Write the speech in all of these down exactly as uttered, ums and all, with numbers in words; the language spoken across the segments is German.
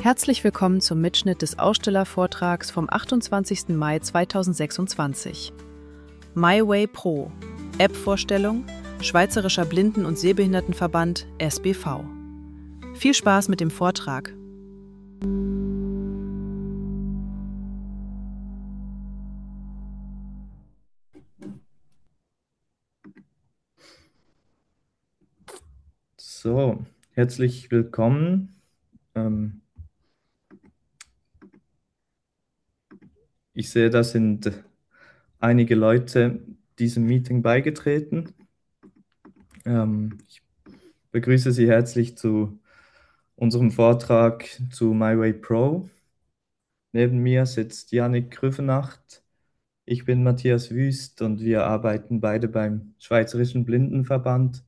Herzlich willkommen zum Mitschnitt des Ausstellervortrags vom achtundzwanzigsten Mai zweitausendsechsundzwanzig. MyWay Pro, App-Vorstellung, Schweizerischer Blinden- und Sehbehindertenverband S B V. Viel Spaß mit dem Vortrag. So, herzlich willkommen. Ähm, ich sehe, da sind einige Leute diesem Meeting beigetreten. Ähm, ich begrüße Sie herzlich zu unserem Vortrag zu MyWay Pro. Neben mir sitzt Jannik Grüfenacht. Ich bin Matthias Wüst und wir arbeiten beide beim Schweizerischen Blindenverband.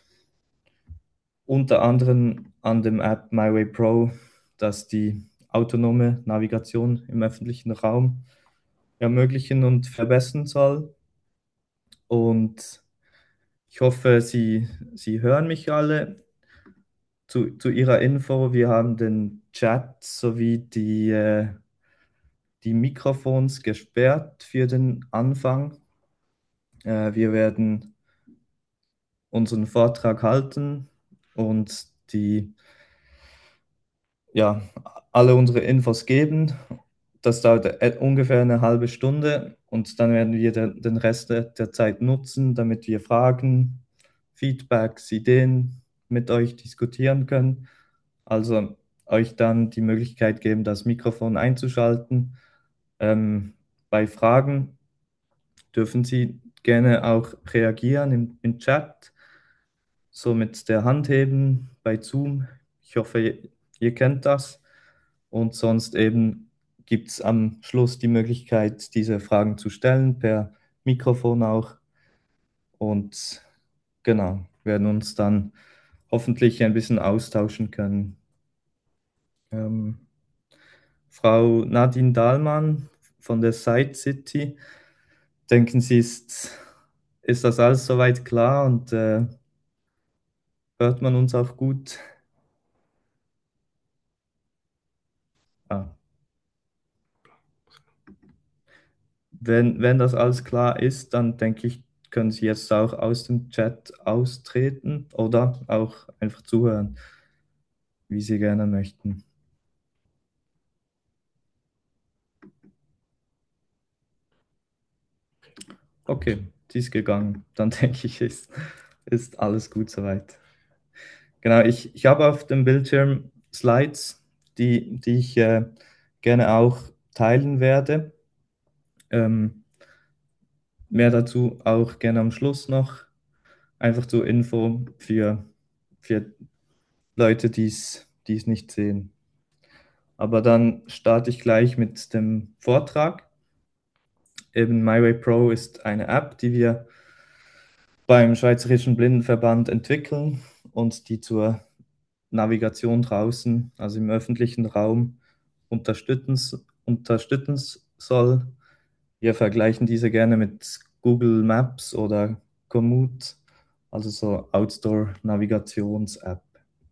Unter anderem an dem App MyWay Pro, das die autonome Navigation im öffentlichen Raum ermöglichen und verbessern soll. Und ich hoffe, Sie, Sie hören mich alle. Zu, zu Ihrer Info, wir haben den Chat sowie die, äh, die Mikrofons gesperrt für den Anfang. Äh, wir werden unseren Vortrag halten und die, ja, alle unsere Infos geben. Das dauert e- ungefähr eine halbe Stunde und dann werden wir den, den Rest der, der Zeit nutzen, damit wir Fragen, Feedbacks, Ideen mit euch diskutieren können. Also euch dann die Möglichkeit geben, das Mikrofon einzuschalten. Ähm, bei Fragen dürfen Sie gerne auch reagieren im, im Chat, so mit der Hand heben bei Zoom. Ich hoffe, ihr, ihr kennt das. Und sonst eben gibt es am Schluss die Möglichkeit, diese Fragen zu stellen, per Mikrofon auch. Und genau, werden uns dann hoffentlich ein bisschen austauschen können. Ähm, Frau Nadine Dahlmann von der Side City, denken Sie, ist, ist das alles soweit klar und äh, hört man uns auch gut? Ah. Wenn, wenn das alles klar ist, dann denke ich, können Sie jetzt auch aus dem Chat austreten oder auch einfach zuhören, wie Sie gerne möchten. Okay, die ist gegangen. Dann denke ich, ist, ist alles gut soweit. Genau, ich, ich habe auf dem Bildschirm Slides, die, die ich äh, gerne auch teilen werde. Ähm, mehr dazu auch gerne am Schluss noch. Einfach zur Info für, für Leute, die es die es nicht sehen. Aber dann starte ich gleich mit dem Vortrag. Eben MyWay Pro ist eine App, die wir beim Schweizerischen Blindenverband entwickeln und die zur Navigation draußen, also im öffentlichen Raum, unterstützen, unterstützen soll. Wir vergleichen diese gerne mit Google Maps oder Komoot, also so Outdoor-Navigations-App.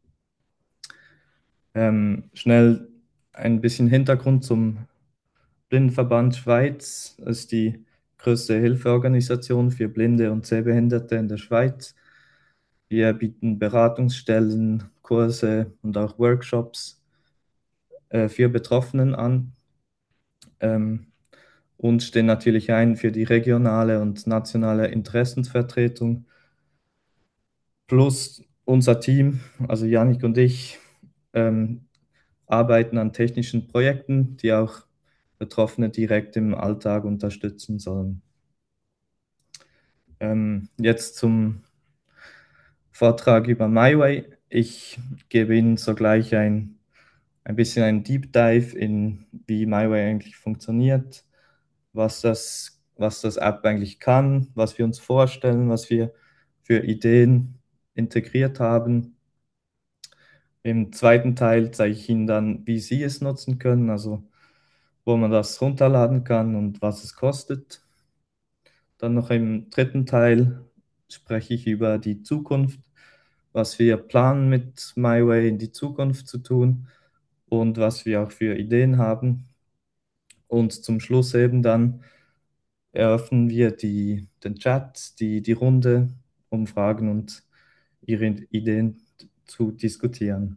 Ähm, schnell ein bisschen Hintergrund zum Blindenverband Schweiz. Das ist die größte Hilfeorganisation für Blinde und Sehbehinderte in der Schweiz. Wir bieten Beratungsstellen, Kurse und auch Workshops äh, für Betroffenen an ähm, und stehen natürlich ein für die regionale und nationale Interessensvertretung. Plus unser Team, also Janik und ich, ähm, arbeiten an technischen Projekten, die auch Betroffene direkt im Alltag unterstützen sollen. Ähm, jetzt zum Vortrag über MyWay. Ich gebe Ihnen sogleich ein, ein bisschen einen Deep Dive in, wie MyWay eigentlich funktioniert, was das, was das App eigentlich kann, was wir uns vorstellen, was wir für Ideen integriert haben. Im zweiten Teil zeige ich Ihnen dann, wie Sie es nutzen können, also wo man das runterladen kann und was es kostet. Dann noch im dritten Teil spreche ich über die Zukunft, was wir planen mit MyWay in die Zukunft zu tun, und was wir auch für Ideen haben. Und zum Schluss eben dann eröffnen wir die, den Chat, die, die Runde, um Fragen und ihre Ideen zu diskutieren.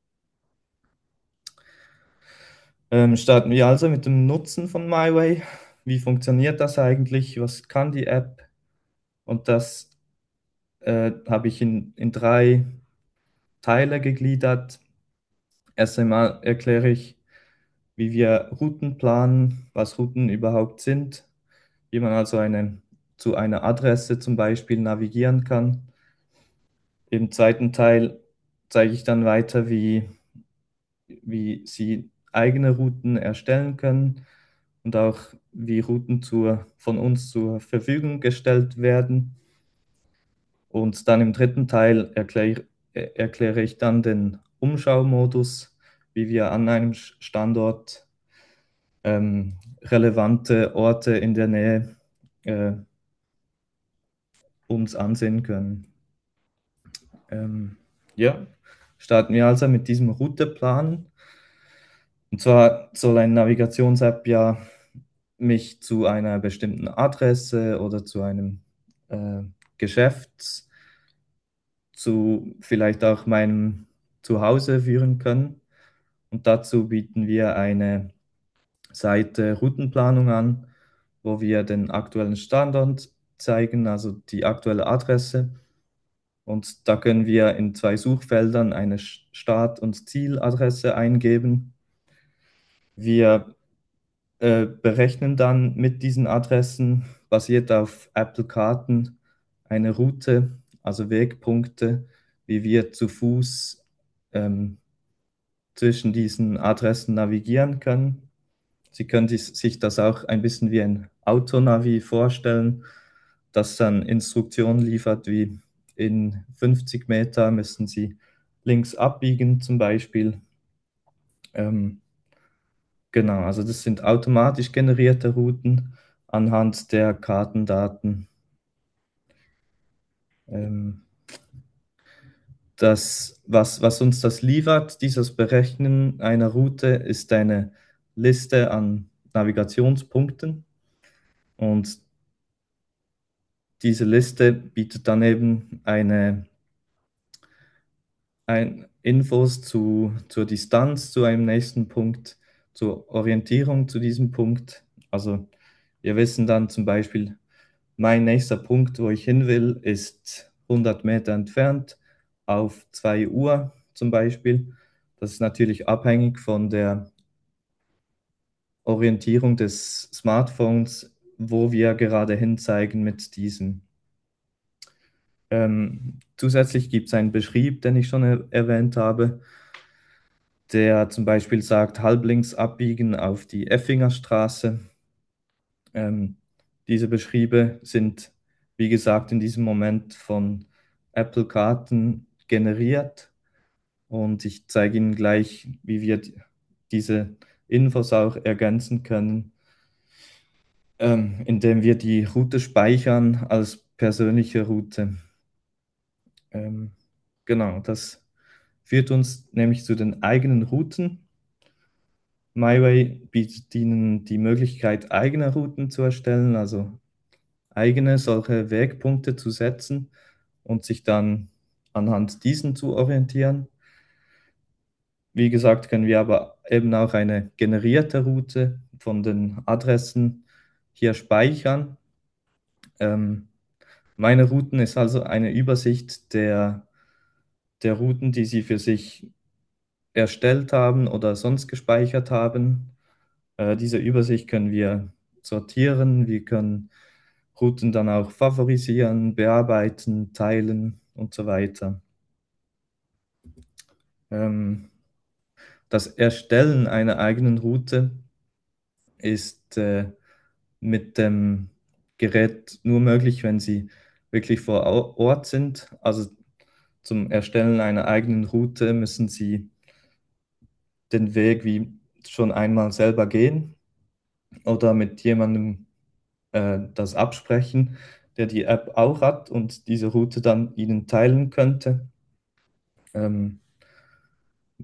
Ähm, starten wir also mit dem Nutzen von MyWay. Wie funktioniert das eigentlich? Was kann die App? Und das äh, habe ich in, in drei Teile gegliedert. Erst einmal erkläre ich, wie wir Routen planen, was Routen überhaupt sind, wie man also eine, zu einer Adresse zum Beispiel navigieren kann. Im zweiten Teil zeige ich dann weiter, wie, wie Sie eigene Routen erstellen können und auch wie Routen zur, von uns zur Verfügung gestellt werden. Und dann im dritten Teil erkläre, erkläre ich dann den Umschaumodus, wie wir an einem Standort ähm, relevante Orte in der Nähe äh, uns ansehen können. Ähm, ja, starten wir also mit diesem Routeplan. Und zwar soll eine Navigations-App ja mich zu einer bestimmten Adresse oder zu einem äh, Geschäft, zu vielleicht auch meinem Zuhause führen können. Und dazu bieten wir eine Seite Routenplanung an, wo wir den aktuellen Standort zeigen, also die aktuelle Adresse. Und da können wir in zwei Suchfeldern eine Start- und Zieladresse eingeben. Wir äh, berechnen dann mit diesen Adressen, basiert auf Apple-Karten, eine Route, also Wegpunkte, wie wir zu Fuß ähm, zwischen diesen Adressen navigieren können. Sie können sich das auch ein bisschen wie ein Autonavi vorstellen, das dann Instruktionen liefert, wie in fünfzig Meter müssen Sie links abbiegen zum Beispiel. Ähm, genau, also das sind automatisch generierte Routen anhand der Kartendaten. Ähm, das, was, was uns das liefert, dieses Berechnen einer Route, ist eine Liste an Navigationspunkten. Und diese Liste bietet dann eben eine, ein Infos zu, zur Distanz zu einem nächsten Punkt, zur Orientierung zu diesem Punkt. Also wir wissen dann zum Beispiel, mein nächster Punkt, wo ich hin will, ist hundert Meter entfernt auf zwei Uhr zum Beispiel. Das ist natürlich abhängig von der Orientierung des Smartphones, wo wir gerade hinzeigen mit diesem. Ähm, zusätzlich gibt es einen Beschrieb, den ich schon er erwähnt habe, der zum Beispiel sagt, halblinks abbiegen auf die Effinger Straße. Ähm, diese Beschriebe sind, wie gesagt, in diesem Moment von Apple Karten generiert und ich zeige Ihnen gleich, wie wir diese Infos auch ergänzen können, ähm, indem wir die Route speichern als persönliche Route. Ähm, genau, das führt uns nämlich zu den eigenen Routen. MyWay bietet Ihnen die Möglichkeit, eigene Routen zu erstellen, also eigene solche Wegpunkte zu setzen und sich dann anhand diesen zu orientieren. Wie gesagt, können wir aber eben auch eine generierte Route von den Adressen hier speichern. Ähm, meine Routen ist also eine Übersicht der, der Routen, die Sie für sich erstellt haben oder sonst gespeichert haben. Äh, diese Übersicht können wir sortieren, wir können Routen dann auch favorisieren, bearbeiten, teilen und so weiter. Ähm, das Erstellen einer eigenen Route ist äh, mit dem Gerät nur möglich, wenn Sie wirklich vor Ort sind. Also zum Erstellen einer eigenen Route müssen Sie den Weg wie schon einmal selber gehen oder mit jemandem äh, das absprechen, der die App auch hat und diese Route dann Ihnen teilen könnte. Ähm,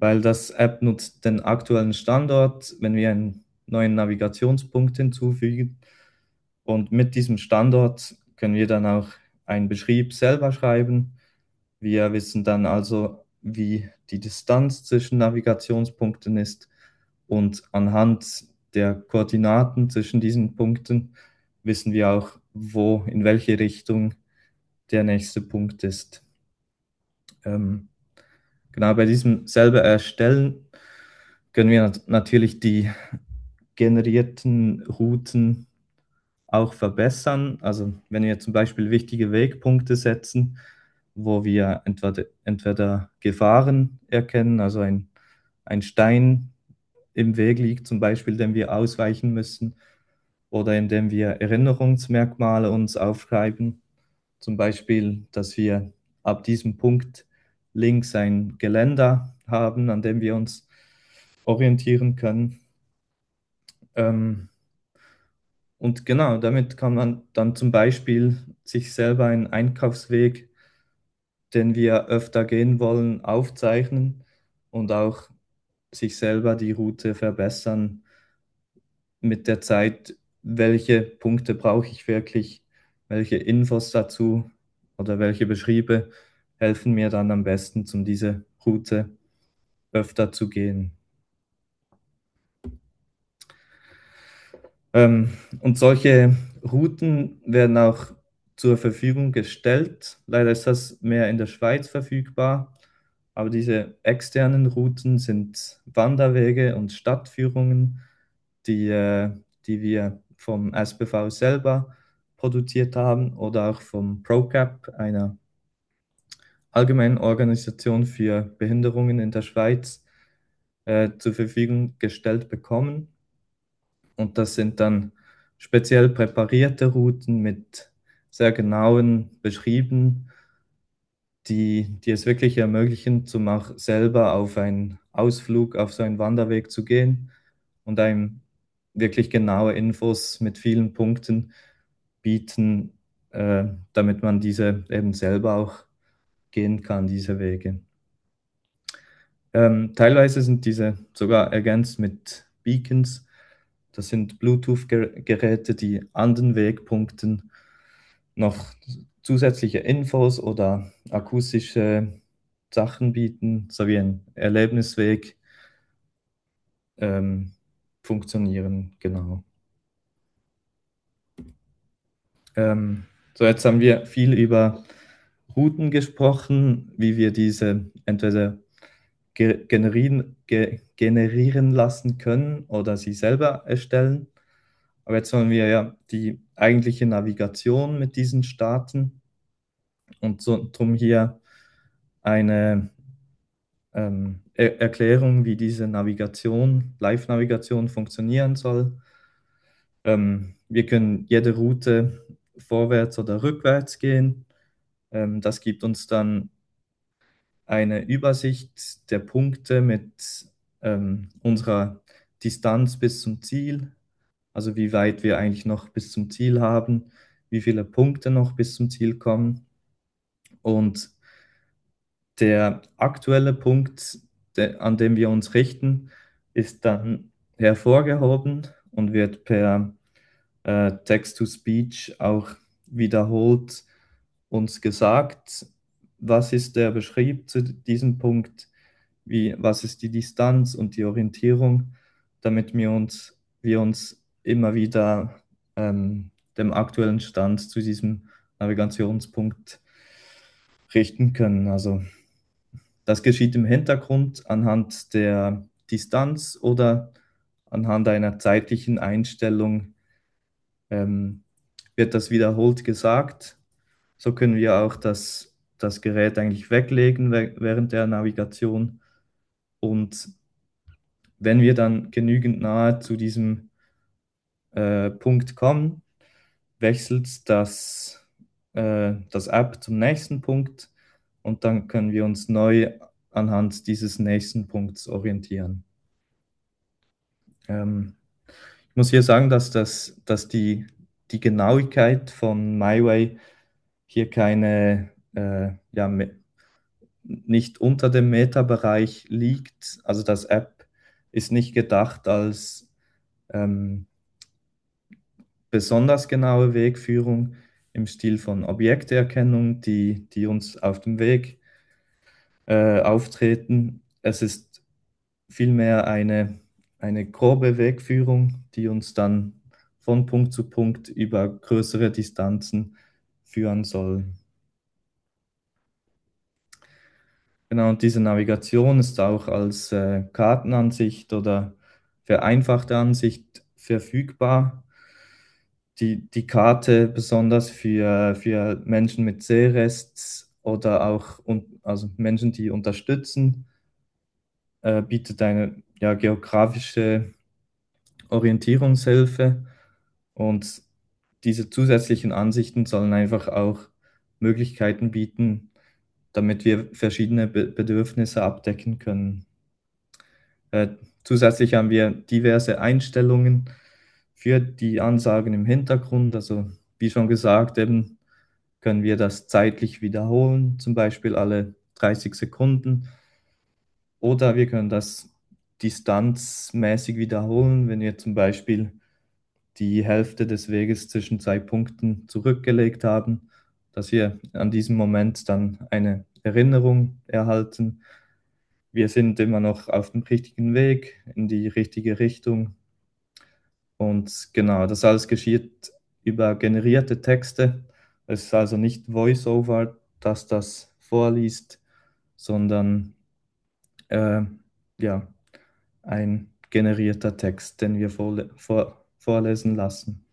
weil das App nutzt den aktuellen Standort, wenn wir einen neuen Navigationspunkt hinzufügen. Und mit diesem Standort können wir dann auch einen Beschrieb selber schreiben. Wir wissen dann also, wie die Distanz zwischen Navigationspunkten ist und anhand der Koordinaten zwischen diesen Punkten wissen wir auch, wo, in welche Richtung der nächste Punkt ist. Ähm, genau bei diesem selber Erstellen können wir nat natürlich die generierten Routen auch verbessern. Also wenn wir zum Beispiel wichtige Wegpunkte setzen, wo wir entweder, entweder Gefahren erkennen, also ein, ein Stein im Weg liegt zum Beispiel, dem wir ausweichen müssen, oder indem wir Erinnerungsmerkmale uns aufschreiben, zum Beispiel, dass wir ab diesem Punkt links ein Geländer haben, an dem wir uns orientieren können. Ähm, und genau, damit kann man dann zum Beispiel sich selber einen Einkaufsweg, den wir öfter gehen wollen, aufzeichnen und auch sich selber die Route verbessern mit der Zeit, welche Punkte brauche ich wirklich, welche Infos dazu oder welche Beschriebe helfen mir dann am besten, um diese Route öfter zu gehen. Ähm, und solche Routen werden auch zur Verfügung gestellt. Leider ist das mehr in der Schweiz verfügbar, aber diese externen Routen sind Wanderwege und Stadtführungen, die, äh, die wir vom S B V selber produziert haben oder auch vom ProCap, einer allgemeinen Organisation für Behinderungen in der Schweiz, äh, zur Verfügung gestellt bekommen. Und das sind dann speziell präparierte Routen mit sehr genauen Beschrieben, die, die es wirklich ermöglichen, zum auch selber auf einen Ausflug, auf so einen Wanderweg zu gehen und einem wirklich genaue Infos mit vielen Punkten bieten, äh, damit man diese eben selber auch gehen kann, diese Wege. Ähm, teilweise sind diese sogar ergänzt mit Beacons. Das sind Bluetooth-Geräte, die an den Wegpunkten noch zusätzliche Infos oder akustische Sachen bieten, sowie ein Erlebnisweg ähm, funktionieren, genau. Ähm, so, jetzt haben wir viel über Routen gesprochen, wie wir diese entweder ge generieren, ge generieren lassen können oder sie selber erstellen. Aber jetzt wollen wir ja die eigentliche Navigation mit diesen starten und so drum hier eine ähm, er Erklärung, wie diese Navigation, Live-Navigation funktionieren soll. Ähm, wir können jede Route vorwärts oder rückwärts gehen. Ähm, das gibt uns dann eine Übersicht der Punkte mit ähm, unserer Distanz bis zum Ziel, also wie weit wir eigentlich noch bis zum Ziel haben, wie viele Punkte noch bis zum Ziel kommen. Und der aktuelle Punkt, der, an dem wir uns richten, ist dann hervorgehoben und wird per äh, Text-to-Speech auch wiederholt uns gesagt, was ist der Beschrieb zu diesem Punkt, wie, was ist die Distanz und die Orientierung, damit wir uns, wir uns immer wieder ähm, dem aktuellen Stand zu diesem Navigationspunkt richten können. Also das geschieht im Hintergrund anhand der Distanz oder anhand einer zeitlichen Einstellung ähm, wird das wiederholt gesagt. So können wir auch das, das Gerät eigentlich weglegen während der Navigation. Und wenn wir dann genügend nahe zu diesem äh, Punkt kommen, wechselt das, äh, das App zum nächsten Punkt und dann können wir uns neu anhand dieses nächsten Punkts orientieren. Ähm, ich muss hier sagen, dass, das, dass die, die Genauigkeit von MyWay hier keine, äh, ja, nicht unter dem Meta-Bereich liegt. Also das App ist nicht gedacht als ähm, besonders genaue Wegführung im Stil von Objekterkennung, die, die uns auf dem Weg äh, auftreten. Es ist vielmehr eine, eine grobe Wegführung, die uns dann von Punkt zu Punkt über größere Distanzen führen soll. Genau, und diese Navigation ist auch als äh, Kartenansicht oder vereinfachte Ansicht verfügbar. Die, die Karte besonders für, für Menschen mit Sehrests oder auch un, also Menschen, die unterstützen, äh, bietet eine ja, geografische Orientierungshilfe, und diese zusätzlichen Ansichten sollen einfach auch Möglichkeiten bieten, damit wir verschiedene Be Bedürfnisse abdecken können. Äh, zusätzlich haben wir diverse Einstellungen für die Ansagen im Hintergrund. Also wie schon gesagt, eben können wir das zeitlich wiederholen, zum Beispiel alle dreißig Sekunden. Oder wir können das distanzmäßig wiederholen, wenn wir zum Beispiel die Hälfte des Weges zwischen zwei Punkten zurückgelegt haben, dass wir an diesem Moment dann eine Erinnerung erhalten. Wir sind immer noch auf dem richtigen Weg, in die richtige Richtung. Und genau, das alles geschieht über generierte Texte. Es ist also nicht VoiceOver, das das vorliest, sondern äh, ja, ein generierter Text, den wir vorle vor vorlesen lassen.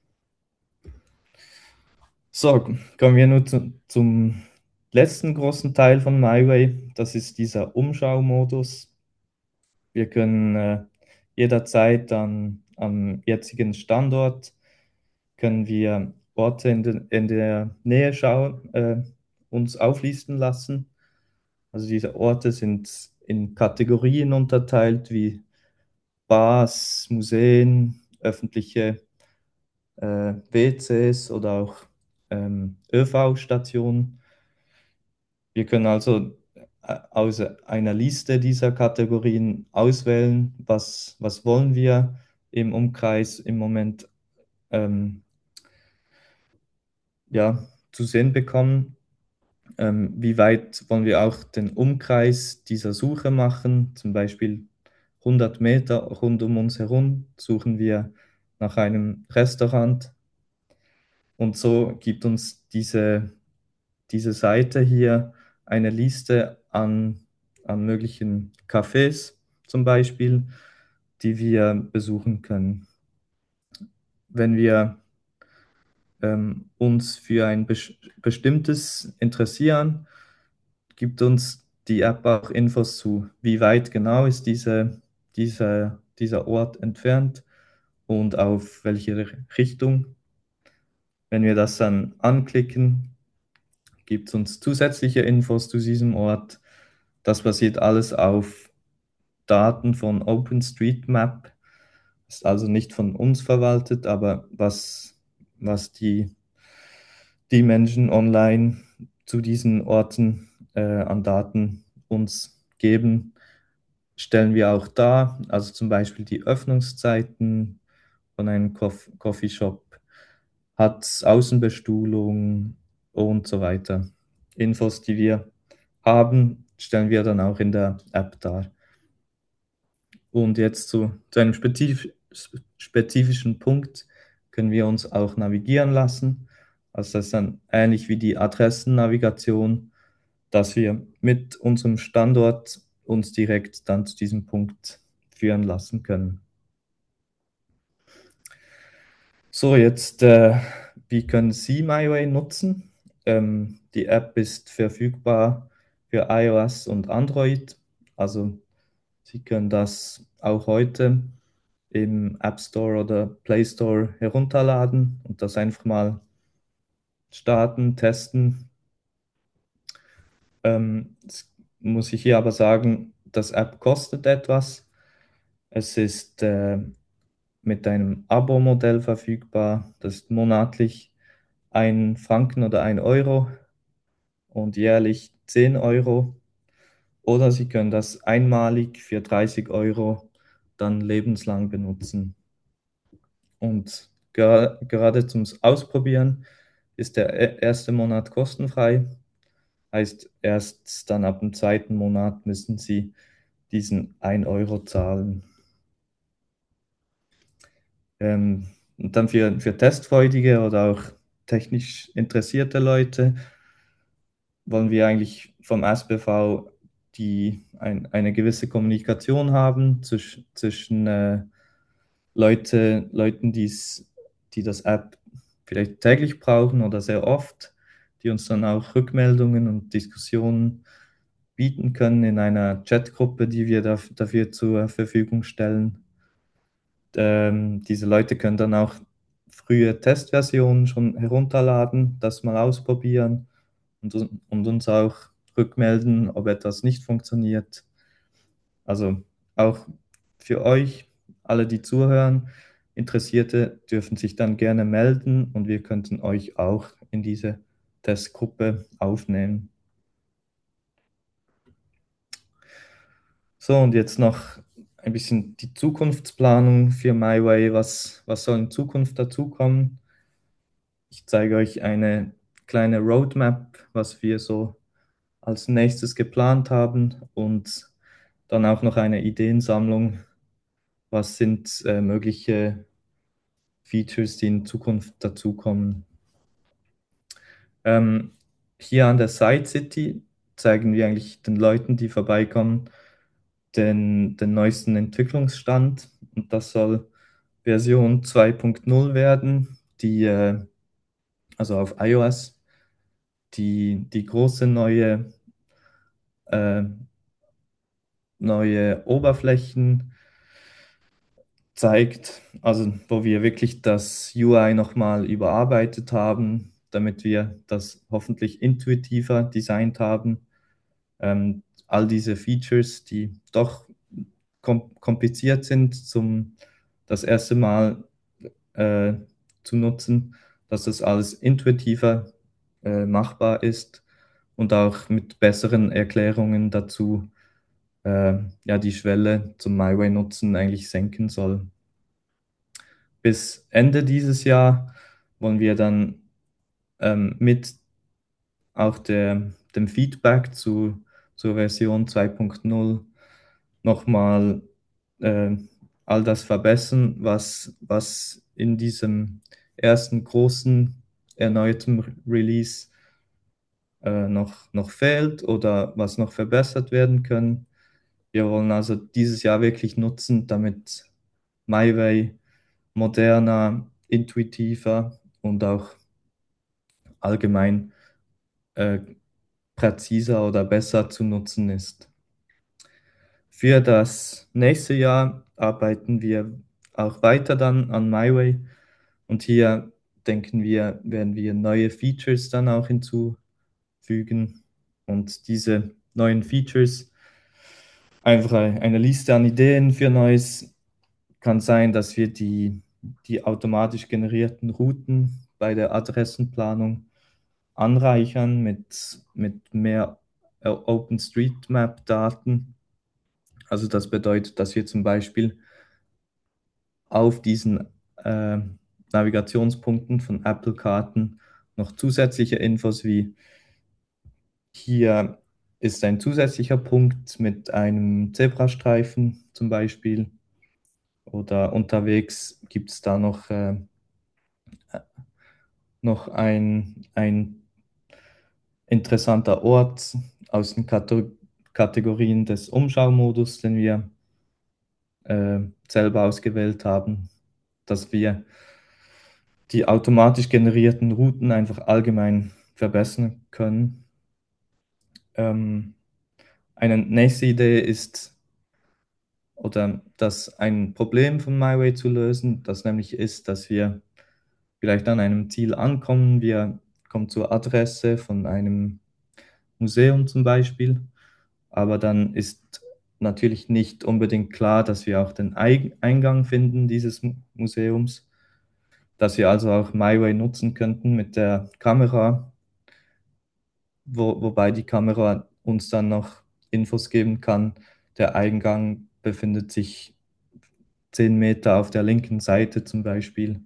So, kommen wir nun zu, zum letzten großen Teil von MyWay. Das ist dieser Umschaumodus. Wir können äh, jederzeit an, am jetzigen Standort, können wir Orte in, de, in der Nähe schauen, äh, uns auflisten lassen. Also diese Orte sind in Kategorien unterteilt, wie Bars, Museen, öffentliche äh, W Cs oder auch ähm, ÖV-Stationen. Wir können also äh, aus einer Liste dieser Kategorien auswählen, was, was wollen wir im Umkreis im Moment ähm, ja, zu sehen bekommen. Ähm, wie weit wollen wir auch den Umkreis dieser Suche machen? Zum Beispiel hundert Meter rund um uns herum suchen wir nach einem Restaurant. Und so gibt uns diese, diese Seite hier eine Liste an, an möglichen Cafés zum Beispiel, die wir besuchen können. Wenn wir ähm, uns für ein bes bestimmtes interessieren, gibt uns die App auch Infos zu, wie weit genau ist diese, diese, dieser Ort entfernt und auf welche Richtung. Wenn wir das dann anklicken, gibt es uns zusätzliche Infos zu diesem Ort. Das basiert alles auf Daten von OpenStreetMap, ist also nicht von uns verwaltet, aber was, was die, die Menschen online zu diesen Orten äh, an Daten uns geben, stellen wir auch dar. Also zum Beispiel die Öffnungszeiten von einem Cof Coffeeshop, hat Außenbestuhlung und so weiter. Infos, die wir haben, stellen wir dann auch in der App dar. Und jetzt zu, zu einem spezif spezifischen Punkt können wir uns auch navigieren lassen. Also das ist dann ähnlich wie die Adressennavigation, dass wir mit unserem Standort uns direkt dann zu diesem Punkt führen lassen können. So, jetzt, äh, wie können Sie MyWay nutzen? Ähm, die App ist verfügbar für iOS und Android. Also Sie können das auch heute im App Store oder Play Store herunterladen und das einfach mal starten, testen. Ähm, das muss ich hier aber sagen, das App kostet etwas. Es ist äh, mit einem Abo-Modell verfügbar. Das ist monatlich ein Franken oder ein Euro und jährlich zehn Euro. oder Sie können das einmalig für dreißig Euro dann lebenslang benutzen. Und ger gerade zum Ausprobieren ist der e erste Monat kostenfrei. Heißt, erst dann ab dem zweiten Monat müssen Sie diesen ein Euro zahlen. Ähm, und dann für, für Testfreudige oder auch technisch interessierte Leute wollen wir eigentlich vom S B V die ein, eine gewisse Kommunikation haben zwisch, zwischen äh, Leute, Leuten, die's, die das App vielleicht täglich brauchen oder sehr oft, die uns dann auch Rückmeldungen und Diskussionen bieten können in einer Chatgruppe, die wir daf- dafür zur Verfügung stellen. Ähm, diese Leute können dann auch frühe Testversionen schon herunterladen, das mal ausprobieren und, un- und uns auch rückmelden, ob etwas nicht funktioniert. Also auch für euch, alle, die zuhören, Interessierte dürfen sich dann gerne melden und wir könnten euch auch in diese Testgruppe aufnehmen. So, und jetzt noch ein bisschen die Zukunftsplanung für MyWay. Was, was soll in Zukunft dazukommen? Ich zeige euch eine kleine Roadmap, was wir so als nächstes geplant haben und dann auch noch eine Ideensammlung. Was sind äh, mögliche Features, die in Zukunft dazukommen? Ähm, hier an der Side City zeigen wir eigentlich den Leuten, die vorbeikommen, den, den neuesten Entwicklungsstand. Und das soll Version zwei Punkt null werden, die, äh, also auf iOS, die, die große neue, äh, neue Oberflächen zeigt, also wo wir wirklich das U I nochmal überarbeitet haben, damit wir das hoffentlich intuitiver designt haben. Ähm, all diese Features, die doch kom kompliziert sind, zum das erste Mal äh, zu nutzen, dass das alles intuitiver äh, machbar ist und auch mit besseren Erklärungen dazu äh, ja, die Schwelle zum MyWay-Nutzen eigentlich senken soll. Bis Ende dieses Jahr wollen wir dann ähm, mit auch der, dem Feedback zu, zur Version zwei Punkt null nochmal äh, all das verbessern, was, was in diesem ersten großen erneuten Release äh, noch, noch fehlt oder was noch verbessert werden können. Wir wollen also dieses Jahr wirklich nutzen, damit MyWay moderner, intuitiver und auch allgemein äh, präziser oder besser zu nutzen ist. Für das nächste Jahr arbeiten wir auch weiter dann an MyWay und hier denken wir, werden wir neue Features dann auch hinzufügen und diese neuen Features, einfach eine Liste an Ideen für Neues, kann sein, dass wir die, die automatisch generierten Routen bei der Adressenplanung anreichern mit, mit mehr äh, OpenStreetMap-Daten. Also das bedeutet, dass wir zum Beispiel auf diesen äh, Navigationspunkten von Apple-Karten noch zusätzliche Infos wie hier ist ein zusätzlicher Punkt mit einem Zebrastreifen zum Beispiel oder unterwegs gibt es da noch, äh, noch ein, ein interessanter Ort aus den Kato Kategorien des Umschaumodus, den wir äh, selber ausgewählt haben, dass wir die automatisch generierten Routen einfach allgemein verbessern können. Ähm, eine nächste Idee ist, oder das ein Problem von MyWay zu lösen, das nämlich ist, dass wir vielleicht an einem Ziel ankommen, wir kommen zur Adresse von einem Museum zum Beispiel, aber dann ist natürlich nicht unbedingt klar, dass wir auch den Eingang finden dieses Museums, dass wir also auch MyWay nutzen könnten mit der Kamera, wo, wobei die Kamera uns dann noch Infos geben kann. Der Eingang befindet sich zehn Meter auf der linken Seite zum Beispiel.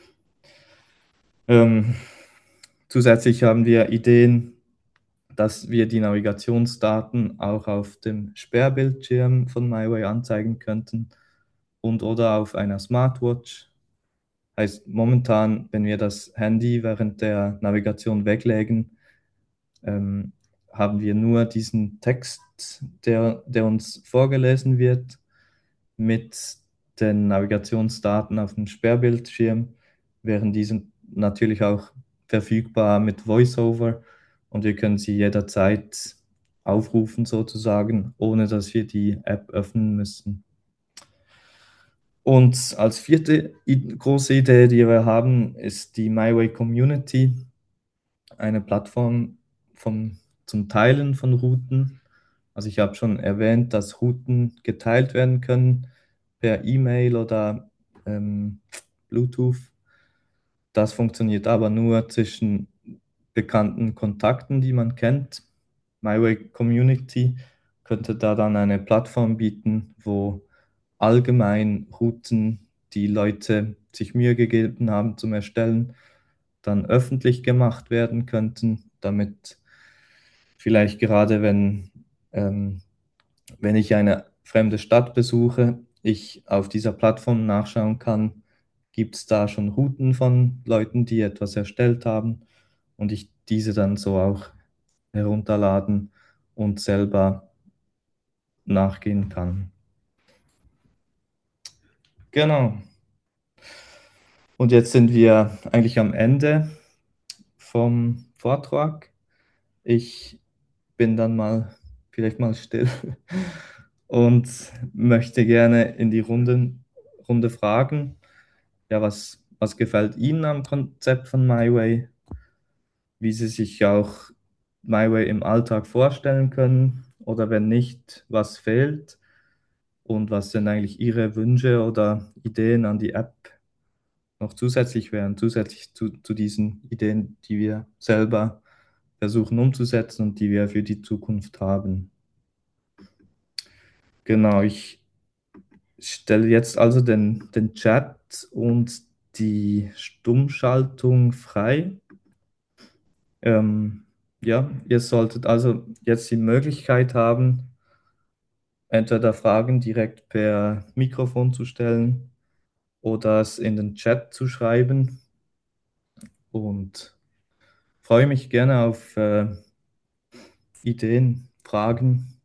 Ähm, Zusätzlich haben wir Ideen, dass wir die Navigationsdaten auch auf dem Sperrbildschirm von MyWay anzeigen könnten und oder auf einer Smartwatch. Heißt, momentan, wenn wir das Handy während der Navigation weglegen, ähm, haben wir nur diesen Text, der, der uns vorgelesen wird, mit den Navigationsdaten auf dem Sperrbildschirm, wären diese natürlich auch verfügbar mit VoiceOver und wir können sie jederzeit aufrufen sozusagen, ohne dass wir die App öffnen müssen. Und als vierte I- große Idee, die wir haben, ist die MyWay Community, eine Plattform vom, zum Teilen von Routen. Also ich habe schon erwähnt, dass Routen geteilt werden können per E-Mail oder ähm, Bluetooth. Das funktioniert aber nur zwischen bekannten Kontakten, die man kennt. MyWay Community könnte da dann eine Plattform bieten, wo allgemein Routen, die Leute sich Mühe gegeben haben zum Erstellen, dann öffentlich gemacht werden könnten, damit vielleicht gerade wenn, ähm, wenn ich eine fremde Stadt besuche, ich auf dieser Plattform nachschauen kann, gibt es da schon Routen von Leuten, die etwas erstellt haben und ich diese dann so auch herunterladen und selber nachgehen kann. Genau. Und jetzt sind wir eigentlich am Ende vom Vortrag. Ich bin dann mal vielleicht mal still und möchte gerne in die Runden, Runde fragen, ja, was, was gefällt Ihnen am Konzept von MyWay, wie Sie sich auch MyWay im Alltag vorstellen können oder wenn nicht, was fehlt und was sind eigentlich Ihre Wünsche oder Ideen an die App noch zusätzlich wären, zusätzlich zu, zu diesen Ideen, die wir selber versuchen umzusetzen und die wir für die Zukunft haben. Genau, ich stelle jetzt also den, den Chat und die Stummschaltung frei. Ähm, ja, ihr solltet also jetzt die Möglichkeit haben, entweder Fragen direkt per Mikrofon zu stellen oder es in den Chat zu schreiben und freue mich gerne auf äh, Ideen, Fragen,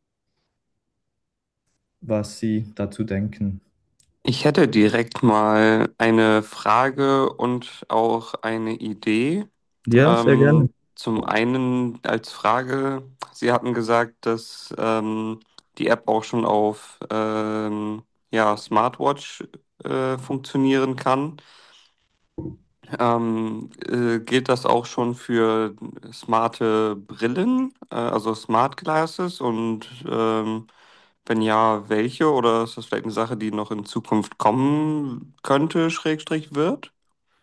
was Sie dazu denken. Ich hätte direkt mal eine Frage und auch eine Idee. Ja, sehr gerne. Ähm, zum einen als Frage, Sie hatten gesagt, dass ähm, die App auch schon auf ähm, ja, Smartwatch äh, funktionieren kann. Ähm, äh, gilt das auch schon für smarte Brillen, äh, also Smart Glasses? Und ähm, wenn ja, welche? Oder ist das vielleicht eine Sache, die noch in Zukunft kommen könnte, Schrägstrich wird?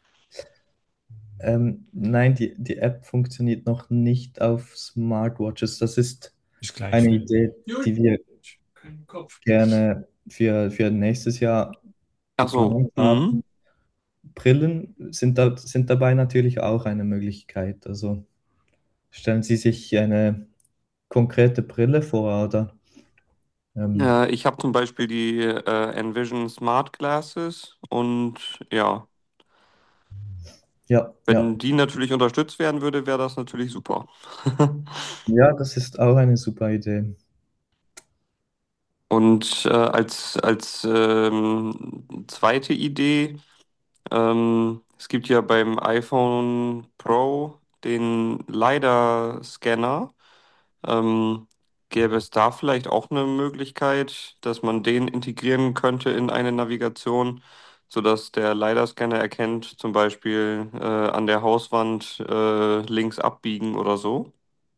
Ähm, nein, die, die App funktioniert noch nicht auf Smartwatches. Das ist Ist gleich eine viel. Idee, die wir Kein Kopf. gerne für, für nächstes Jahr Ach so. geplant Mhm. haben. Brillen sind, da, sind dabei natürlich auch eine Möglichkeit. Also stellen Sie sich eine konkrete Brille vor, oder? Ähm, Äh, ich habe zum Beispiel die äh, Envision Smart Glasses und ja, ja, ja. wenn die natürlich unterstützt werden würde, wäre das natürlich super. Ja, das ist auch eine super Idee. Und äh, als, als ähm, zweite Idee, ähm, es gibt ja beim iPhone Pro den LiDAR-Scanner. Ähm, gäbe es da vielleicht auch eine Möglichkeit, dass man den integrieren könnte in eine Navigation, sodass der LiDAR-Scanner erkennt, zum Beispiel äh, an der Hauswand äh, links abbiegen oder so?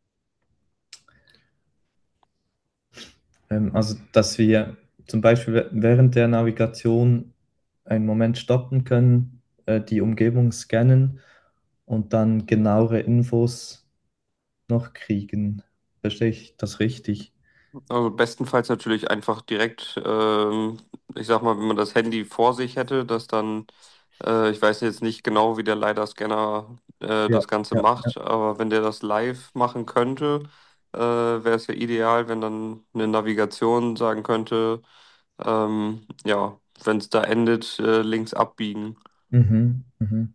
Ähm, also, dass wir zum Beispiel während der Navigation einen Moment stoppen können, äh, die Umgebung scannen und dann genauere Infos noch kriegen. Verstehe ich das richtig? Also bestenfalls natürlich einfach direkt, ähm, ich sag mal, wenn man das Handy vor sich hätte, dass dann, äh, ich weiß jetzt nicht genau, wie der LiDAR-Scanner äh, Ja, das Ganze ja, ja. macht, aber wenn der das live machen könnte, äh, wäre es ja ideal, wenn dann eine Navigation sagen könnte, ähm, ja, wenn es da endet, äh, links abbiegen. Mhm, mhm.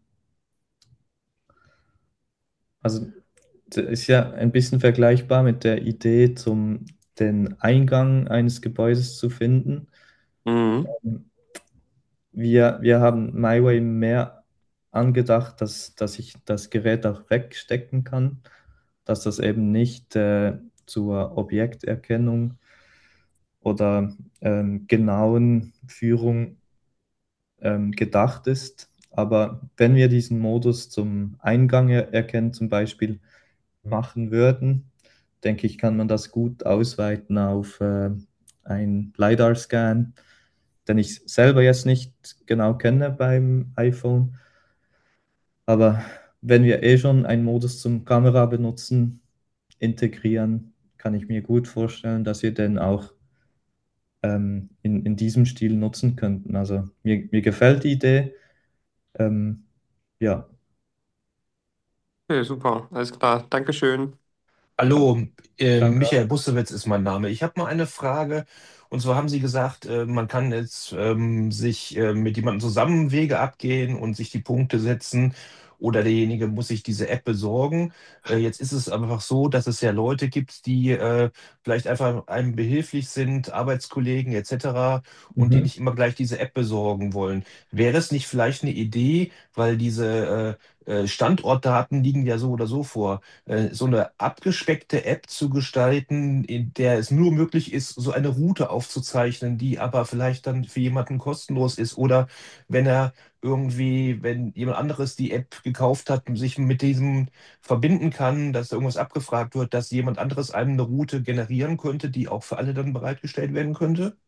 Also das ist ja ein bisschen vergleichbar mit der Idee, zum den Eingang eines Gebäudes zu finden. Mhm. Wir, wir haben MyWay mehr angedacht, dass, dass ich das Gerät auch wegstecken kann, dass das eben nicht äh, zur Objekterkennung oder ähm, genauen Führung ähm, gedacht ist. Aber wenn wir diesen Modus zum Eingang er erkennen zum Beispiel machen würden, denke ich, kann man das gut ausweiten auf äh, ein LiDAR-Scan, den ich selber jetzt nicht genau kenne beim iPhone. Aber wenn wir eh schon einen Modus zum Kamera benutzen, integrieren, kann ich mir gut vorstellen, dass wir den auch ähm, in, in diesem Stil nutzen könnten. Also mir, mir gefällt die Idee. Ähm, ja, Okay, super, alles klar, Dankeschön. Hallo, äh, danke. Michael Bussewitz ist mein Name. Ich habe mal eine Frage. Und zwar haben Sie gesagt, äh, man kann jetzt ähm, sich äh, mit jemandem zusammen Wege abgehen und sich die Punkte setzen oder derjenige muss sich diese App besorgen. Äh, jetzt ist es einfach so, dass es ja Leute gibt, die äh, vielleicht einfach einem behilflich sind, Arbeitskollegen et cetera und die Mhm. nicht immer gleich diese App besorgen wollen. Wäre es nicht vielleicht eine Idee, weil diese äh, äh, Standortdaten liegen ja so oder so vor, äh, so eine abgespeckte App zu gestalten, in der es nur möglich ist, so eine Route aufzuzeichnen, die aber vielleicht dann für jemanden kostenlos ist oder wenn er irgendwie, wenn jemand anderes die App gekauft hat, sich mit diesem verbinden kann, dass da irgendwas abgefragt wird, dass jemand anderes einem eine Route generieren könnte, die auch für alle dann bereitgestellt werden könnte?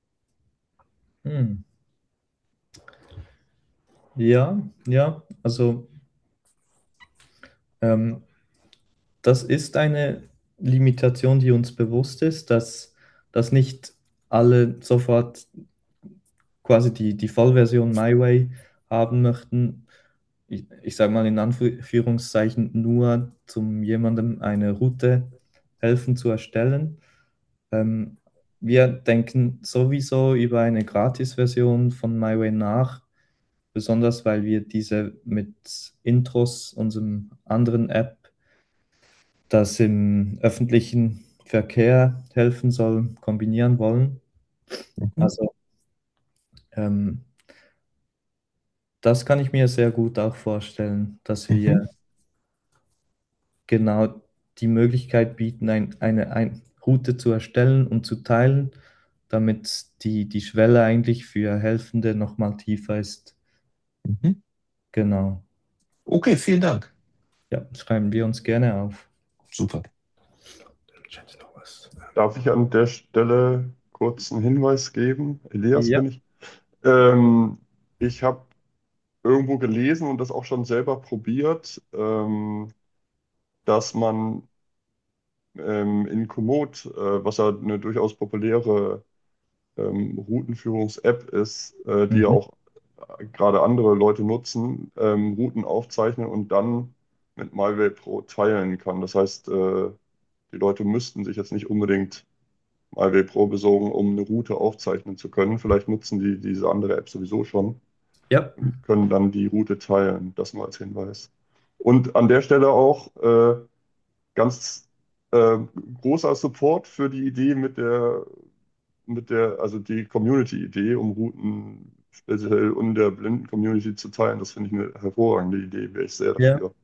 Hm. Ja, ja, also ähm, das ist eine Limitation, die uns bewusst ist, dass, dass nicht alle sofort quasi die, die Vollversion MyWay haben möchten. Ich, ich sage mal in Anführungszeichen nur, zum jemandem eine Route helfen zu erstellen. Ähm, Wir denken sowieso über eine Gratis-Version von MyWay nach, besonders weil wir diese mit Intros, unserem anderen App, das im öffentlichen Verkehr helfen soll, kombinieren wollen. Mhm. Also ähm, das kann ich mir sehr gut auch vorstellen, dass Mhm. wir genau die Möglichkeit bieten, ein, eine, eine Route zu erstellen und zu teilen, damit die, die Schwelle eigentlich für Helfende nochmal tiefer ist. Mhm. Genau. Okay, vielen Dank. Ja, schreiben wir uns gerne auf. Super. Darf ich an der Stelle kurz einen Hinweis geben? Elias Ja. bin ich. Ähm, ich habe irgendwo gelesen und das auch schon selber probiert, ähm, dass man ähm, in Komoot, äh, was ja eine durchaus populäre ähm, Routenführungs-App ist, äh, die ja Mhm. auch äh, gerade andere Leute nutzen, ähm, Routen aufzeichnen und dann mit MyWay Pro teilen kann. Das heißt, äh, die Leute müssten sich jetzt nicht unbedingt MyWay Pro besorgen, um eine Route aufzeichnen zu können. Vielleicht nutzen die diese andere App sowieso schon Ja, und können dann die Route teilen. Das mal als Hinweis. Und an der Stelle auch äh, ganz äh, großer Support für die Idee mit der, mit der, also die Community-Idee, um Routen speziell in der blinden Community zu teilen. Das finde ich eine hervorragende Idee, wäre ich sehr ja. dafür.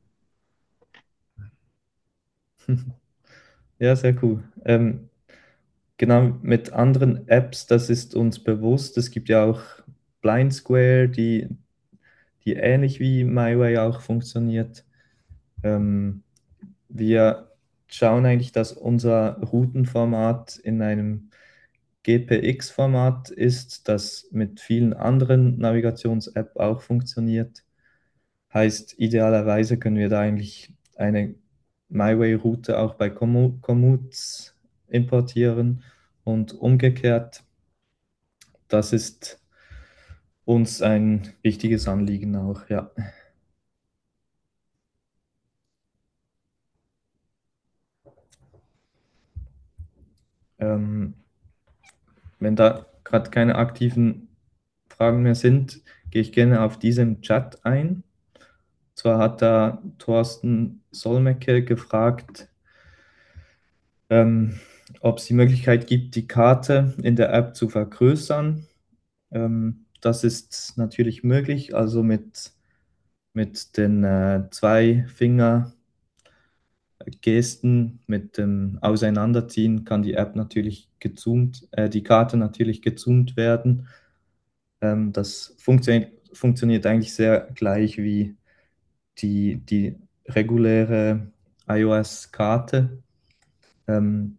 Ja, sehr cool. Ähm, genau, mit anderen Apps, das ist uns bewusst. Es gibt ja auch Blind Square, die, die ähnlich wie MyWay auch funktioniert. Ähm, Wir schauen eigentlich, dass unser Routenformat in einem G P X-Format ist, das mit vielen anderen Navigations-App auch funktioniert. Heißt, idealerweise können wir da eigentlich eine MyWay-Route auch bei Komu- Komoot importieren und umgekehrt. Das ist uns ein wichtiges Anliegen auch, ja. Ähm, wenn da gerade keine aktiven Fragen mehr sind, gehe ich gerne auf diesen Chat ein. Zwar hat da Thorsten Solmecke gefragt, ähm, ob es die Möglichkeit gibt, die Karte in der App zu vergrößern. Ähm, das ist natürlich möglich, also mit, mit den äh, zwei Finger Gesten, mit dem Auseinanderziehen kann die App natürlich gezoomt, äh, die Karte natürlich gezoomt werden. Ähm, das funktioniert, funktioniert eigentlich sehr gleich wie die, die reguläre iOS-Karte. Ähm,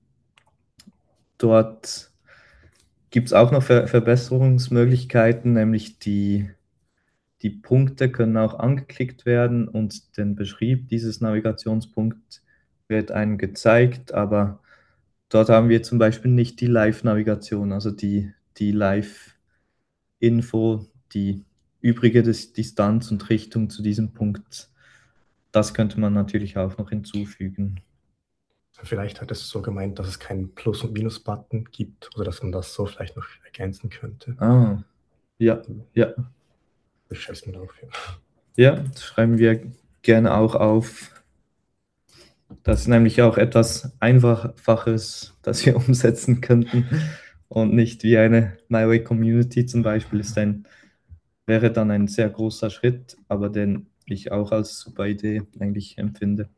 dort gibt es auch noch Ver Verbesserungsmöglichkeiten, nämlich die, die Punkte können auch angeklickt werden und den Beschrieb dieses Navigationspunkts wird einem gezeigt, aber dort haben wir zum Beispiel nicht die Live-Navigation, also die, die Live-Info, die übrige Dis Distanz und Richtung zu diesem Punkt. Das könnte man natürlich auch noch hinzufügen. Vielleicht hat es so gemeint, dass es keinen Plus- und Minus-Button gibt oder dass man das so vielleicht noch ergänzen könnte. Ah, ja, ja. Ich schreibe es mir auf. Ja. Ja, das schreiben wir gerne auch auf. Das ist nämlich auch etwas Einfaches, das wir umsetzen könnten und nicht wie eine MyWay Community zum Beispiel ist ein, wäre dann ein sehr großer Schritt, aber den ich auch als super Idee eigentlich empfinde.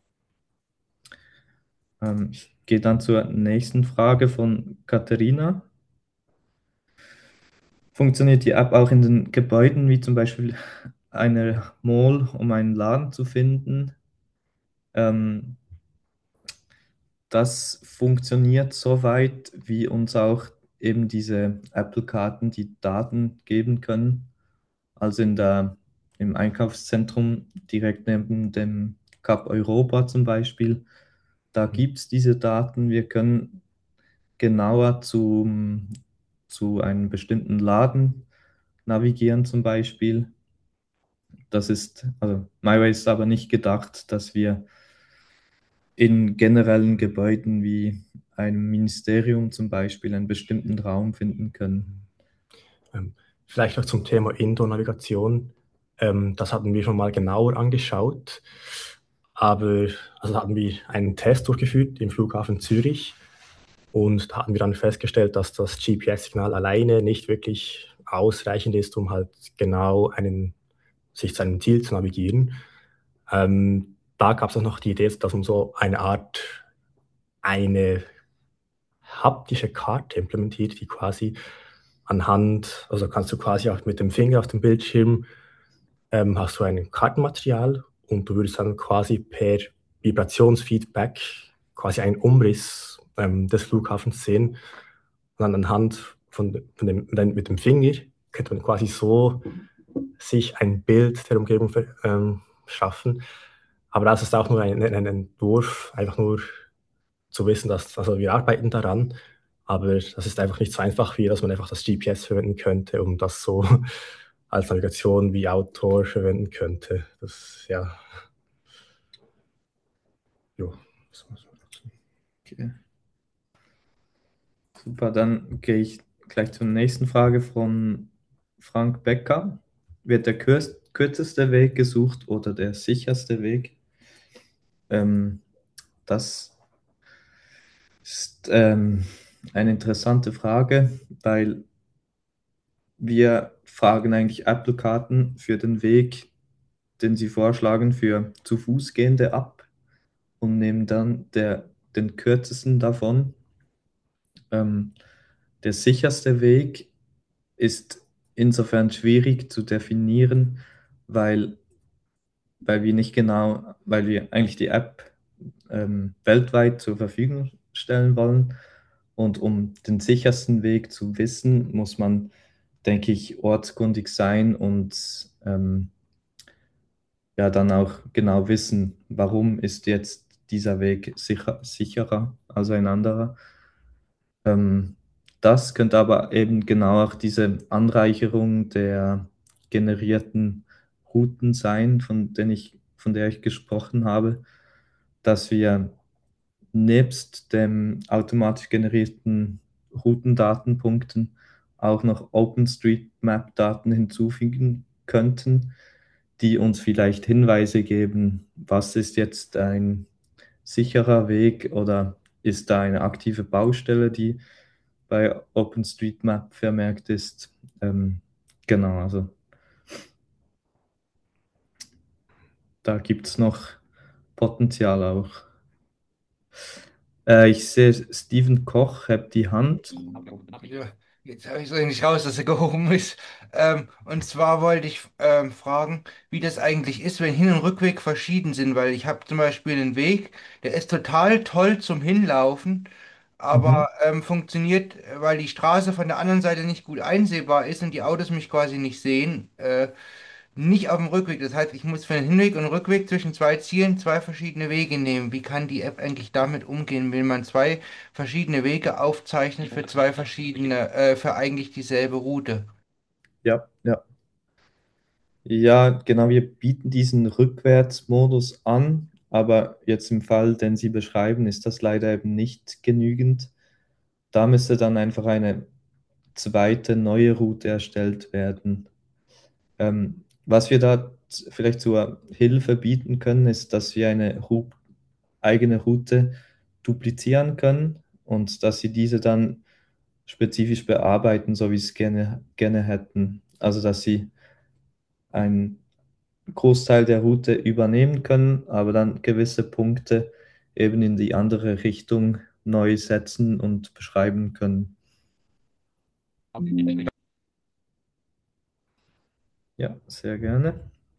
Ähm, ich gehe dann zur nächsten Frage von Katharina. Funktioniert die App auch in den Gebäuden, wie zum Beispiel eine Mall, um einen Laden zu finden? Ähm, das funktioniert soweit, wie uns auch eben diese Apple-Karten die Daten geben können. Also in der, im Einkaufszentrum direkt neben dem Cup Europa zum Beispiel, da gibt es diese Daten. Wir können genauer zum, zu einem bestimmten Laden navigieren zum Beispiel. Das ist, also MyWay ist aber nicht gedacht, dass wir in generellen Gebäuden wie einem Ministerium zum Beispiel einen bestimmten Raum finden können. Ähm, vielleicht noch zum Thema Indoor-Navigation. Ähm, das hatten wir schon mal genauer angeschaut, aber also hatten wir einen Test durchgeführt im Flughafen Zürich und da hatten wir dann festgestellt, dass das G P S-Signal alleine nicht wirklich ausreichend ist, um halt genau einen, sich zu einem Ziel zu navigieren. Ähm, da gab es auch noch die Idee, dass man so eine Art eine haptische Karte implementiert, die quasi anhand, also kannst du quasi auch mit dem Finger auf dem Bildschirm, ähm, hast du ein Kartenmaterial und du würdest dann quasi per Vibrationsfeedback quasi einen Umriss ähm, des Flughafens sehen. Und dann anhand von, von dem, mit dem Finger könnte man quasi so sich ein Bild der Umgebung ähm, schaffen. Aber das ist auch nur ein, ein Entwurf, einfach nur zu wissen, dass also wir arbeiten daran, aber das ist einfach nicht so einfach, wie dass man einfach das G P S verwenden könnte, um das so als Navigation wie Outdoor verwenden könnte. Das, ja. Jo. Okay. Super, dann gehe ich gleich zur nächsten Frage von Frank Becker. Wird der kürz kürzeste Weg gesucht oder der sicherste Weg? Ähm, das ist ähm, eine interessante Frage, weil wir fragen eigentlich Apple-Karten für den Weg, den sie vorschlagen, für zu Fuß gehende ab und nehmen dann der, den kürzesten davon. Ähm, der sicherste Weg ist insofern schwierig zu definieren, weil, weil wir nicht genau, weil wir eigentlich die App ähm, weltweit zur Verfügung stellen wollen. Und um den sichersten Weg zu wissen, muss man, denke ich, ortskundig sein und ähm, ja dann auch genau wissen, warum ist jetzt dieser Weg sicher, sicherer als ein anderer. Ähm, das könnte aber eben genau auch diese Anreicherung der generierten Routen sein, von denen ich, von der ich gesprochen habe, dass wir nebst dem automatisch generierten Routendatenpunkten auch noch OpenStreetMap-Daten hinzufügen könnten, die uns vielleicht Hinweise geben, was ist jetzt ein sicherer Weg oder ist da eine aktive Baustelle, die bei OpenStreetMap vermerkt ist. Ähm, genau, also da gibt es noch Potenzial auch. Äh, ich sehe, Steven Koch hebt die Hand. Ja, jetzt habe ich es eigentlich raus, dass er gehoben ist. Ähm, und zwar wollte ich ähm, fragen, wie das eigentlich ist, wenn Hin- und Rückweg verschieden sind, weil ich habe zum Beispiel einen Weg, der ist total toll zum Hinlaufen, Mhm. aber ähm, funktioniert, äh, weil die Straße von der anderen Seite nicht gut einsehbar ist und die Autos mich quasi nicht sehen, äh, nicht auf dem Rückweg. Das heißt, ich muss für den Hinweg und Rückweg zwischen zwei Zielen zwei verschiedene Wege nehmen. Wie kann die App eigentlich damit umgehen, wenn man zwei verschiedene Wege aufzeichnet für zwei verschiedene, äh, für eigentlich dieselbe Route? Ja, ja. Ja, genau, wir bieten diesen Rückwärtsmodus an, aber jetzt im Fall, den Sie beschreiben, ist das leider eben nicht genügend. Da müsste dann einfach eine zweite neue Route erstellt werden. Ähm, was wir da z- vielleicht zur Hilfe bieten können, ist, dass wir eine Ru eigene Route duplizieren können und dass Sie diese dann spezifisch bearbeiten, so wie Sie es gerne, gerne hätten. Also, dass Sie einen Großteil der Route übernehmen können, aber dann gewisse Punkte eben in die andere Richtung neu setzen und beschreiben können. Ja, sehr gerne.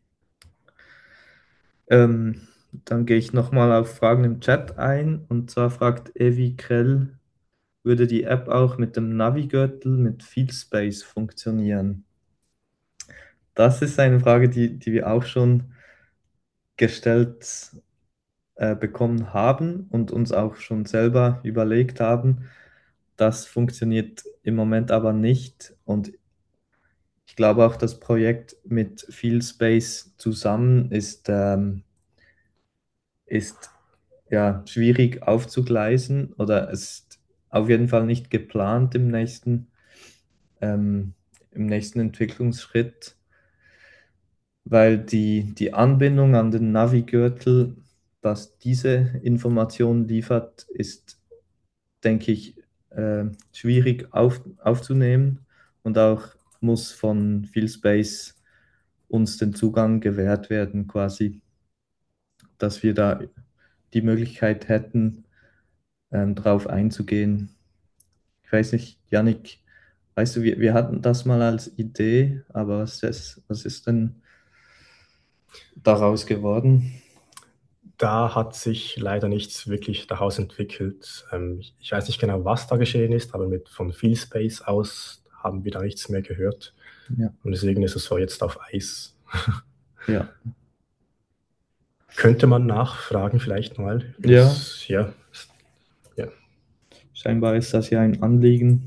Ähm, dann gehe ich nochmal auf Fragen im Chat ein. Und zwar fragt Evi Krell, würde die App auch mit dem Navigürtel mit Fieldspace funktionieren? Das ist eine Frage, die, die wir auch schon gestellt äh, bekommen haben und uns auch schon selber überlegt haben. Das funktioniert im Moment aber nicht. Und ich glaube auch, das Projekt mit Fieldspace zusammen ist, ähm, ist ja, schwierig aufzugleisen oder es ist auf jeden Fall nicht geplant im nächsten, ähm, im nächsten Entwicklungsschritt, weil die, die Anbindung an den Navi-Gürtel, was diese Information liefert, ist, denke ich, äh, schwierig auf, aufzunehmen und auch muss von Fieldspace uns den Zugang gewährt werden, quasi, dass wir da die Möglichkeit hätten, ähm, drauf einzugehen. Ich weiß nicht, Jannik, weißt du, wir, wir hatten das mal als Idee, aber was ist, was ist denn daraus geworden? Da hat sich leider nichts wirklich daraus entwickelt. Ähm, ich, ich weiß nicht genau, was da geschehen ist, aber mit, von Fieldspace aus haben wir da nichts mehr gehört. Ja. Und deswegen ist es so jetzt auf Eis. Ja. Könnte man nachfragen vielleicht mal? Ja. Das, ja. Ja. Scheinbar ist das ja ein Anliegen.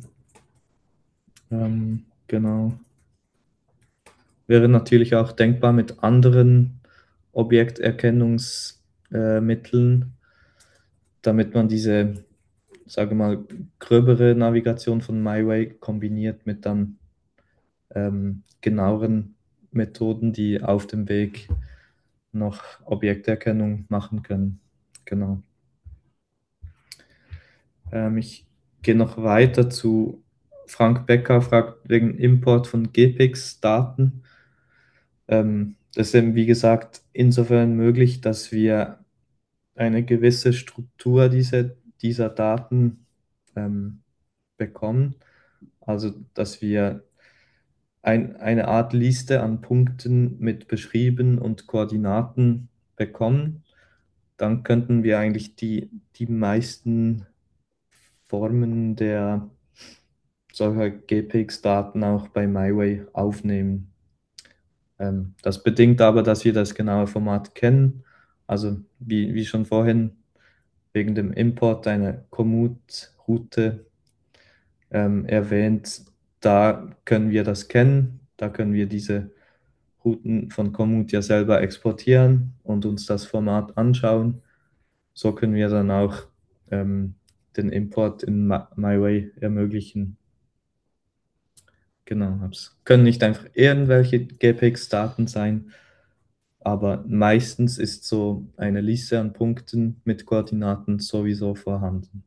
Ähm, genau. Wäre natürlich auch denkbar mit anderen Objekterkennungsmitteln, damit man diese, sage mal, gröbere Navigation von MyWay kombiniert mit dann ähm, genaueren Methoden, die auf dem Weg noch Objekterkennung machen können. Genau. Ähm, ich gehe noch weiter zu Frank Becker, fragt wegen Import von G P X-Daten. Ähm, das ist eben, wie gesagt, insofern möglich, dass wir eine gewisse Struktur dieser, dieser Daten ähm, bekommen. Also, dass wir ein, eine Art Liste an Punkten mit Beschrieben und Koordinaten bekommen. Dann könnten wir eigentlich die, die meisten Formen der solcher G P X-Daten auch bei MyWay aufnehmen. Ähm, das bedingt aber, dass wir das genaue Format kennen. Also wie, wie schon vorhin wegen dem Import eine Komoot-Route ähm, erwähnt. Da können wir das kennen, da können wir diese Routen von Komoot ja selber exportieren und uns das Format anschauen. So können wir dann auch ähm, den Import in MyWay ermöglichen. Genau, es können nicht einfach irgendwelche G P X-Daten sein, aber meistens ist so eine Liste an Punkten mit Koordinaten sowieso vorhanden.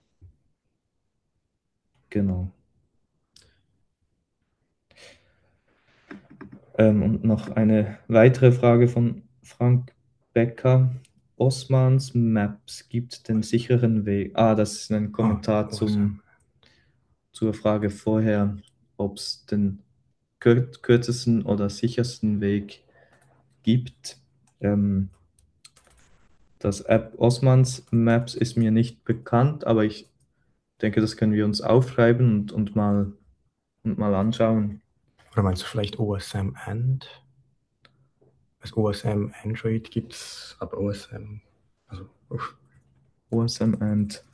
Genau. Ähm, und noch eine weitere Frage von Frank Becker. Osmans Maps gibt den sicheren Weg. Ah, das ist ein Kommentar Ah, zum, zur Frage vorher, ob es den kür kürzesten oder sichersten Weg gibt. Ähm, das App Osmans Maps ist mir nicht bekannt, aber ich denke, das können wir uns aufschreiben und, und, mal, und mal anschauen. Oder meinst du vielleicht O S M and? Das O S M Android gibt es, aber O S M, also uff. O S M and.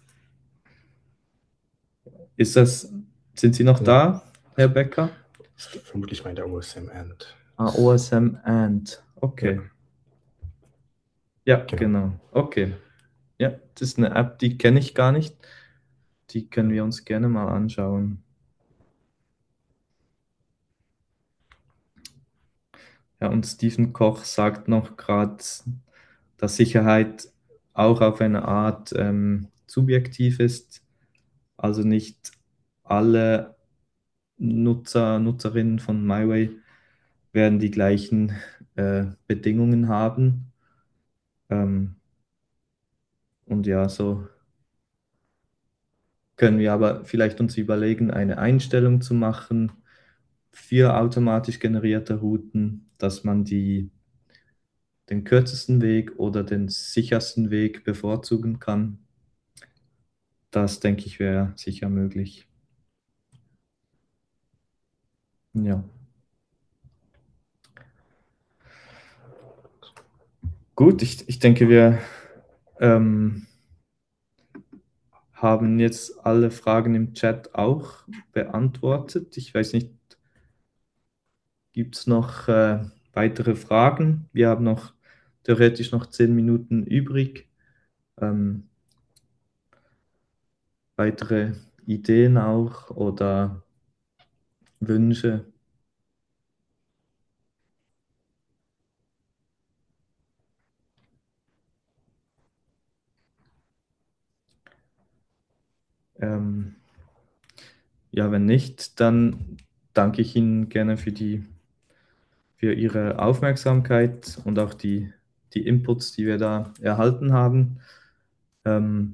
Ist das, sind Sie noch ja. da, Herr Becker? Vermutlich meint er O S M and. Ah, O S M and. Okay. Ja, ja genau. genau. Okay. Ja, das ist eine App, die kenne ich gar nicht. Die können wir uns gerne mal anschauen. Ja, und Stephen Koch sagt noch gerade, dass Sicherheit auch auf eine Art ähm, subjektiv ist. Also nicht alle Nutzer, Nutzerinnen von MyWay werden die gleichen äh, Bedingungen haben. Ähm, und ja, so können wir aber vielleicht uns überlegen, eine Einstellung zu machen für automatisch generierte Routen, dass man die, den kürzesten Weg oder den sichersten Weg bevorzugen kann. Das, denke ich, wäre sicher möglich. Ja. Gut, ich, ich denke, wir ähm, haben jetzt alle Fragen im Chat auch beantwortet. Ich weiß nicht, gibt es noch äh, weitere Fragen? Wir haben noch theoretisch noch zehn Minuten übrig. Ähm, weitere Ideen auch oder Wünsche? Ähm, ja, wenn nicht, dann danke ich Ihnen gerne für die für Ihre Aufmerksamkeit und auch die, die Inputs, die wir da erhalten haben. Ähm,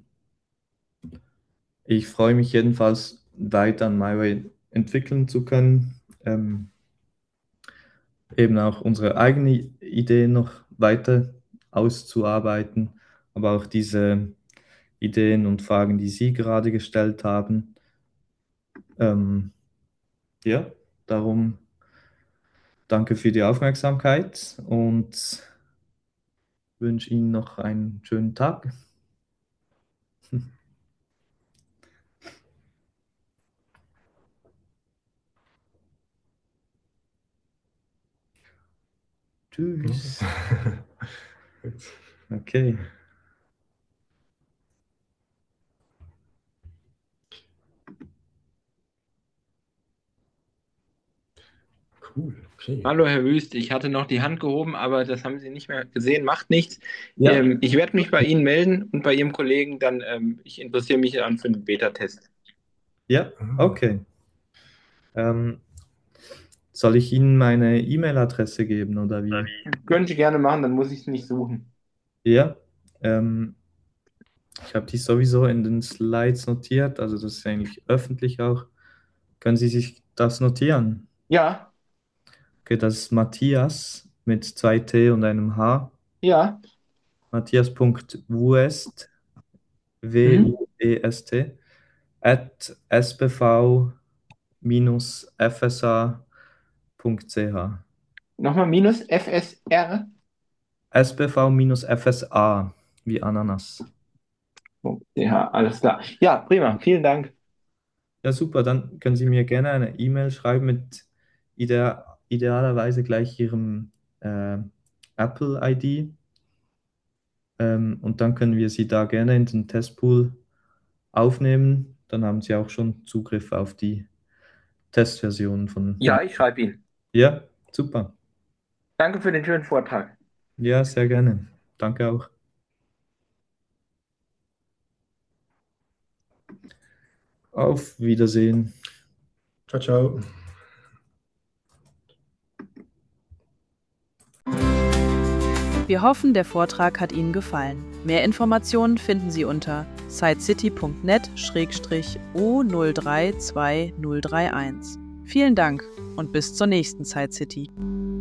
ich freue mich jedenfalls, weiter an MyWay entwickeln zu können, ähm, eben auch unsere eigenen Ideen noch weiter auszuarbeiten, aber auch diese Ideen und Fragen, die Sie gerade gestellt haben. Ähm, ja, darum danke für die Aufmerksamkeit und wünsche Ihnen noch einen schönen Tag. Tschüss. Okay. Cool, okay. Hallo Herr Wüst, ich hatte noch die Hand gehoben, aber das haben Sie nicht mehr gesehen. Macht nichts. Ja. Ähm, ich werde mich bei Ihnen melden und bei Ihrem Kollegen dann, ähm, ich interessiere mich dann für den Beta-Test. Ja, okay. Ähm, soll ich Ihnen meine E-Mail-Adresse geben oder wie? Können Sie gerne machen, dann muss ich es nicht suchen. Ja, ähm, ich habe die sowieso in den Slides notiert, also das ist eigentlich öffentlich auch. Können Sie sich das notieren? Ja, Okay, das ist Matthias mit zwei T und einem H. ja. Matthias.wuest, W U E S T, at s b v F S A Punkt C H. Nochmal minus F S R. S B V F S A wie Ananas. Ja, alles klar. Ja, prima. Vielen Dank. Ja, super. Dann können Sie mir gerne eine E-Mail schreiben mit ide idealerweise gleich Ihrem äh, Apple-I D. Ähm, und dann können wir Sie da gerne in den Testpool aufnehmen. Dann haben Sie auch schon Zugriff auf die Testversion von. Ja, ich schreibe Ihnen. Ja, super. Danke für den schönen Vortrag. Ja, sehr gerne. Danke auch. Auf Wiedersehen. Ciao, ciao. Wir hoffen, der Vortrag hat Ihnen gefallen. Mehr Informationen finden Sie unter sitecity punkt net Schrägstrich O null drei zwei null drei eins. Vielen Dank und bis zur nächsten SiteCity.